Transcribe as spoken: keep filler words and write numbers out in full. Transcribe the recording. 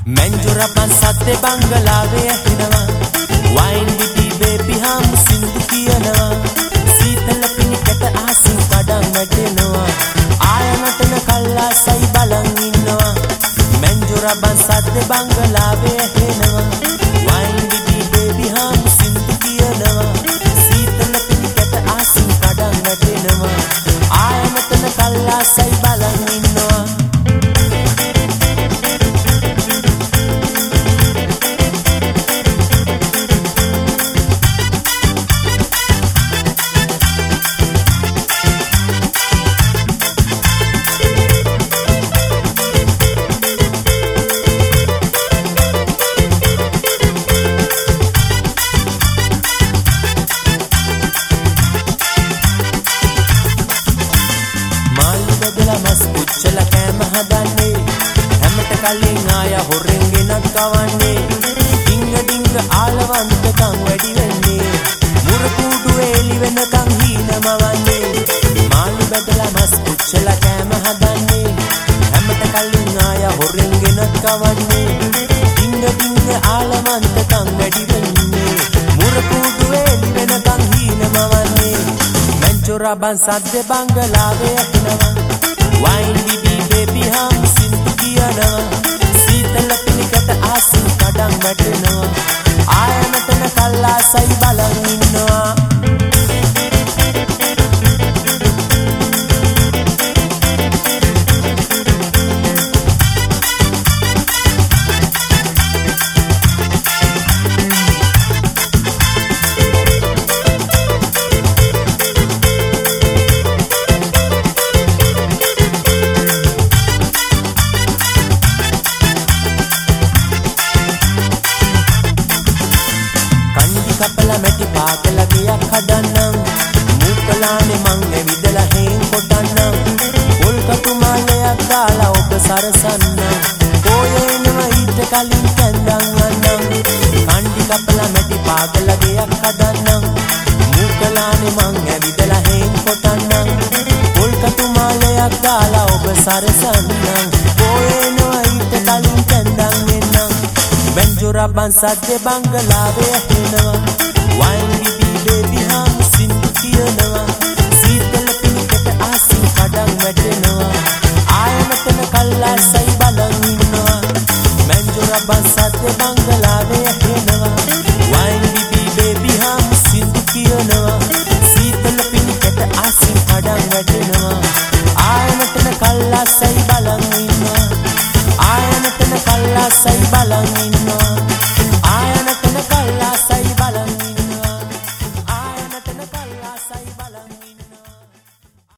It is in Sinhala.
මැන්ජොරපන් සද්දේ බංගලාවේ ඇහෙනවා වයින් බිබි බේබි හම් සින්දු කියනවා සීතල පිණිකට ආසින් කඩන් වැටෙනවා ආයනතන කල්ලාසයි බලන් ඉන්නවා මැන්ජොරපන් සද්දේ බංගලාවේ ඇහෙනවා වයින් බිබි බේබි හම් සින්දු කියනවා සීතල පිණිකට ආසින් කඩන් වැටෙනවා ආයනතන කල්ලාසයි බලන් ඉන්නවා මස් පුච්චල කෑම හදන්නේ හැමත කලින් ආය හොරෙන් ගෙනත් කවන්නේ ඩිංග ඩිංග ආලවන්තකම් වැඩි වෙන්නේ මුර කුඩු එලි වෙනකම් හීනමවන්නේ මාළු බැදලා මස් පුච්චල කෑම හදන්නේ හැමත කලින් ආය හොරෙන් ගෙනත් කවන්නේ ඩිංග ඩිංග ආලවන්තකම් වැඩි වෙන්නේ මුර කුඩු එලි වෙනකම් හීනමවන්නේ මැන්ජොරපන් සද්දේ බංගලාවේ ඇහෙනවා වයින් බිබි බේබි හම් සින්දු කියනවා සීතල පිණිකට ආසින් කඩන් වැටෙනවා ආයනතන කල්ලාසයි බලන් ඉන්නවා කපලා මැටි පාගලා ගියක් හදන්නම් මූකලානේ මං ඇවිදලා හේන් කොටන්නම් පොල් කටු මාලයක් දාලා ඔබ සරසන්නම් පොයේනවා ඊට කලින් කැඳන් අන්නම් කණ්ඩි කපලා මැටි පාගලා ගියක් හදන්නම් මූකලානේ මං ඇවිදලා හේන් කොටන්නම් පොල් කටු මාලයක් දාලා ඔබ සරසන්නම් පොයේනවා ඊට කලින් කැඳන් වෙන්නම් මැන්ජොරපන් සද්දේ බංගලාවේ ඇහෙනවා වයින් බිබි බේබි හම් සින්දු කියනවා සීතල පිණිකට ආසින් කඩන් වැටෙනවා ආයනතන කල්ලාසයි බලන් ඉන්නවා මැන්ජොරපන් සද්දේ බංගලාවේ ඇහෙනවා වයින් බිබි බේබි හම් සින්දු කියනවා සීතල පිණිකට ආසින් කඩන් වැටෙනවා ආයනතන කල්ලාසයි බලන් ඉන්නවා ආයනතන කල්ලාසයි බලන් ඉන්නවා